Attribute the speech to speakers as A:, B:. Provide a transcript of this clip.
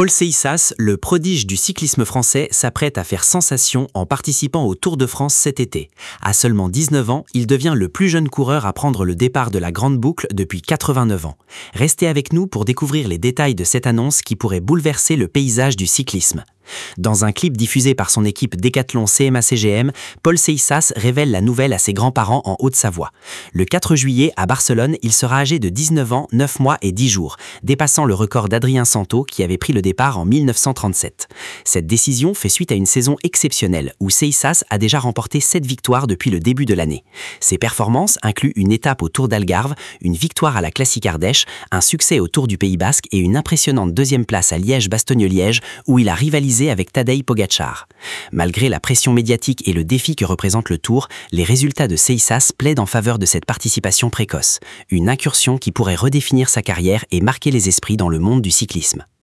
A: Paul Seyssas, le prodige du cyclisme français, s'apprête à faire sensation en participant au Tour de France cet été. À seulement 19 ans, il devient le plus jeune coureur à prendre le départ de la Grande Boucle depuis 89 ans. Restez avec nous pour découvrir les détails de cette annonce qui pourrait bouleverser le paysage du cyclisme. Dans un clip diffusé par son équipe Decathlon CMA-CGM, Paul Seyssas révèle la nouvelle à ses grands-parents en Haute-Savoie. Le 4 juillet, à Barcelone, il sera âgé de 19 ans, 9 mois et 10 jours, dépassant le record d'Adrien Santo qui avait pris le départ en 1937. Cette décision fait suite à une saison exceptionnelle où Seyssas a déjà remporté 7 victoires depuis le début de l'année. Ses performances incluent une étape au Tour d'Algarve, une victoire à la Classique Ardèche, un succès au Tour du Pays Basque et une impressionnante deuxième place à Liège-Bastogne-Liège où il a rivalisé avec Tadej Pogačar. Malgré la pression médiatique et le défi que représente le Tour, les résultats de Seyssas plaident en faveur de cette participation précoce, une incursion qui pourrait redéfinir sa carrière et marquer les esprits dans le monde du cyclisme.